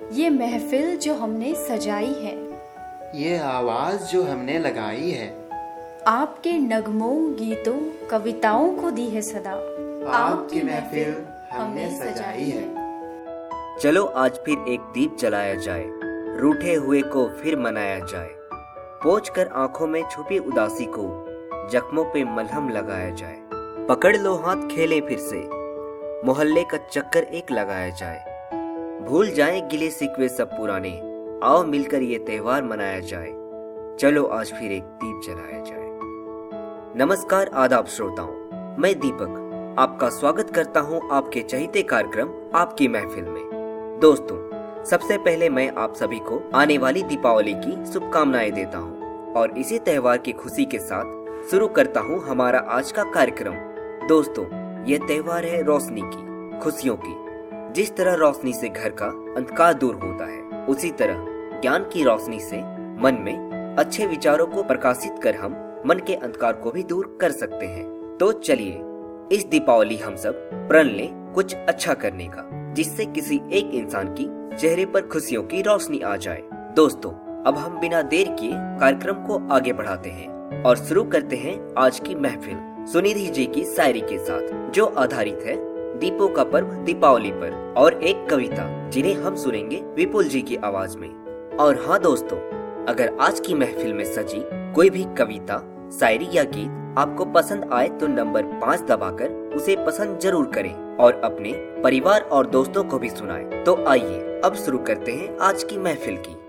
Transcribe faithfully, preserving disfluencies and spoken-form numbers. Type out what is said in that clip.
ये महफिल जो हमने सजाई है, ये आवाज जो हमने लगाई है, आपके नगमों, गीतों, कविताओं को दी है सदा। आपकी महफिल हमने सजाई है। चलो आज फिर एक दीप जलाया जाए, रूठे हुए को फिर मनाया जाए। पोंछ कर आंखों में छुपी उदासी को जख्मों पे मलहम लगाया जाए। पकड़ लो हाथ खेले फिर से, मोहल्ले का चक्कर एक लगाया जाए। भूल जाए गिले सिकवे सब पुराने, आओ मिलकर ये त्योहार मनाया जाए। चलो आज फिर एक दीप जलाया जाए। नमस्कार आदाब श्रोताओं, मैं दीपक आपका स्वागत करता हूं आपके चहीते कार्यक्रम आपकी महफिल में। दोस्तों, सबसे पहले मैं आप सभी को आने वाली दीपावली की शुभकामनाएं देता हूं और इसी त्योहार की खुशी के साथ शुरू करता हूं हमारा आज का कार्यक्रम। दोस्तों, ये त्योहार है रोशनी की, खुशियों की। जिस तरह रोशनी से घर का अंधकार दूर होता है, उसी तरह ज्ञान की रोशनी से मन में अच्छे विचारों को प्रकाशित कर हम मन के अंधकार को भी दूर कर सकते हैं। तो चलिए इस दीपावली हम सब प्रण लें कुछ अच्छा करने का, जिससे किसी एक इंसान की चेहरे पर खुशियों की रोशनी आ जाए। दोस्तों, अब हम बिना देर किए कार्यक्रम को आगे बढ़ाते हैं और शुरू करते हैं आज की महफिल सुनिधि जी की शायरी के साथ, जो आधारित है दीपों का पर्व दीपावली पर, और एक कविता जिन्हें हम सुनेंगे विपुल जी की आवाज में। और हाँ दोस्तों, अगर आज की महफिल में सजी कोई भी कविता, शायरी या गीत आपको पसंद आए तो नंबर पाँच दबाकर उसे पसंद जरूर करें और अपने परिवार और दोस्तों को भी सुनाएं। तो आइए अब शुरू करते हैं आज की महफिल की।